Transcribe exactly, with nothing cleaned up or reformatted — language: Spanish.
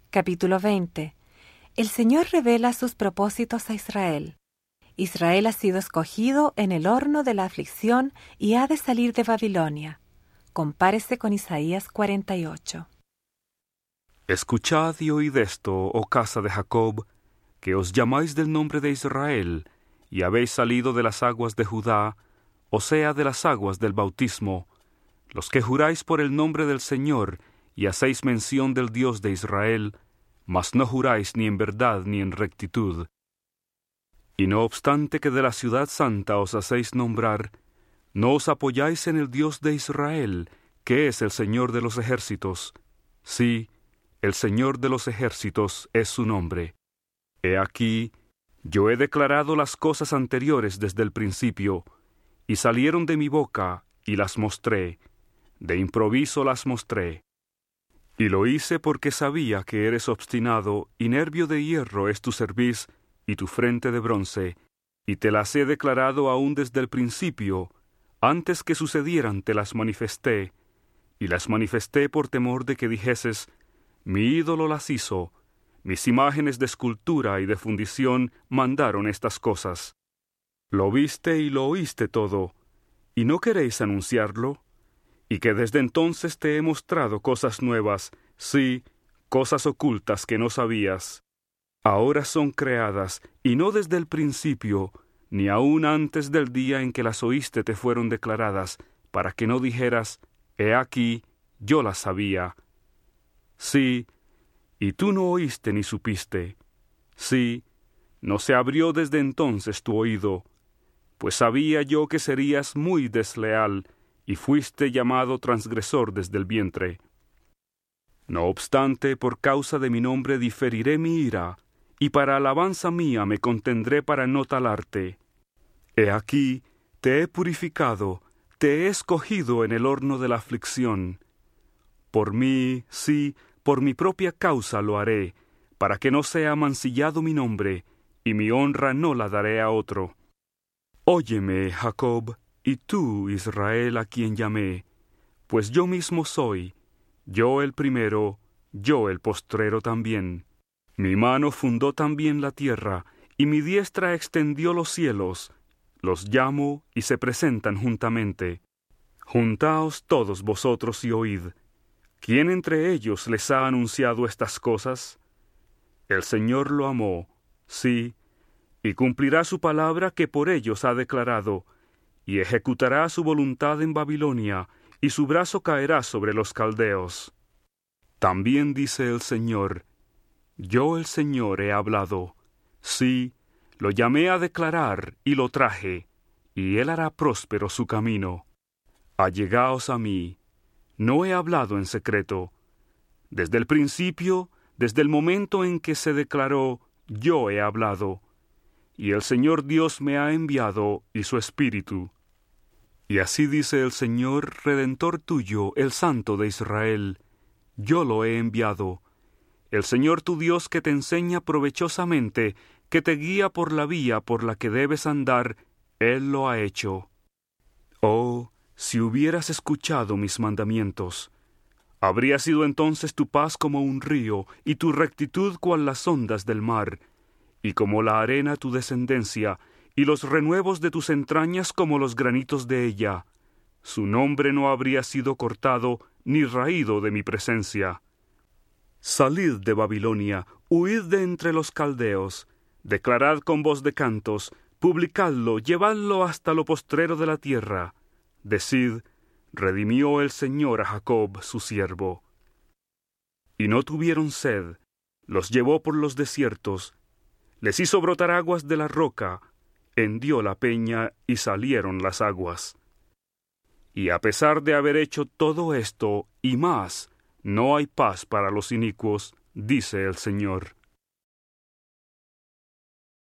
Capítulo veinte. El Señor revela sus propósitos a Israel. Israel ha sido escogido en el horno de la aflicción y ha de salir de Babilonia. Compárese con Isaías cuarenta y ocho. Escuchad y oíd esto, oh casa de Jacob, que os llamáis del nombre de Israel, y habéis salido de las aguas de Judá, o sea, de las aguas del bautismo, los que juráis por el nombre del Señor, y hacéis mención del Dios de Israel, mas no juráis ni en verdad ni en rectitud. Y no obstante que de la ciudad santa os hacéis nombrar, no os apoyáis en el Dios de Israel, que es el Señor de los ejércitos. Sí, el Señor de los ejércitos es su nombre. He aquí, yo he declarado las cosas anteriores desde el principio, y salieron de mi boca, y las mostré, de improviso las mostré. Y lo hice porque sabía que eres obstinado, y nervio de hierro es tu cerviz, y tu frente de bronce, y te las he declarado aún desde el principio, antes que sucedieran te las manifesté, y las manifesté por temor de que dijeses, mi ídolo las hizo, mis imágenes de escultura y de fundición mandaron estas cosas. Lo viste y lo oíste todo, ¿y no queréis anunciarlo? Y que desde entonces te he mostrado cosas nuevas, sí, cosas ocultas que no sabías. Ahora son creadas, y no desde el principio, ni aun antes del día en que las oíste te fueron declaradas, para que no dijeras, he aquí, yo las sabía. Sí, y tú no oíste ni supiste. Sí, no se abrió desde entonces tu oído, pues sabía yo que serías muy desleal, y fuiste llamado transgresor desde el vientre. No obstante, por causa de mi nombre diferiré mi ira, y para alabanza mía me contendré para no talarte. He aquí, te he purificado, te he escogido en el horno de la aflicción. Por mí, sí, por mi propia causa lo haré, para que no sea mancillado mi nombre, y mi honra no la daré a otro. Óyeme, Jacob, y tú, Israel, a quien llamé, pues yo mismo soy, yo el primero, yo el postrero también. Mi mano fundó también la tierra, y mi diestra extendió los cielos. Los llamo y se presentan juntamente. Juntaos todos vosotros y oíd. ¿Quién entre ellos les ha anunciado estas cosas? El Señor lo amó, sí, y cumplirá su palabra que por ellos ha declarado, y ejecutará su voluntad en Babilonia, y su brazo caerá sobre los caldeos. También dice el Señor, yo el Señor he hablado, sí, lo llamé a declarar y lo traje, y él hará próspero su camino. Allegaos a mí, no he hablado en secreto. Desde el principio, desde el momento en que se declaró, yo he hablado, y el Señor Dios me ha enviado y su Espíritu. Y así dice el Señor, Redentor tuyo, el Santo de Israel, yo lo he enviado, el Señor tu Dios que te enseña provechosamente, que te guía por la vía por la que debes andar, Él lo ha hecho. Oh, si hubieras escuchado mis mandamientos, habría sido entonces tu paz como un río, y tu rectitud cual las ondas del mar, y como la arena tu descendencia, y los renuevos de tus entrañas como los granitos de ella. Su nombre no habría sido cortado, ni raído de mi presencia. Salid de Babilonia, huid de entre los caldeos, declarad con voz de cantos, publicadlo, llevadlo hasta lo postrero de la tierra. Decid, redimió el Señor a Jacob, su siervo. Y no tuvieron sed, los llevó por los desiertos, les hizo brotar aguas de la roca, hendió la peña y salieron las aguas. Y a pesar de haber hecho todo esto y más, no hay paz para los inicuos, dice el Señor.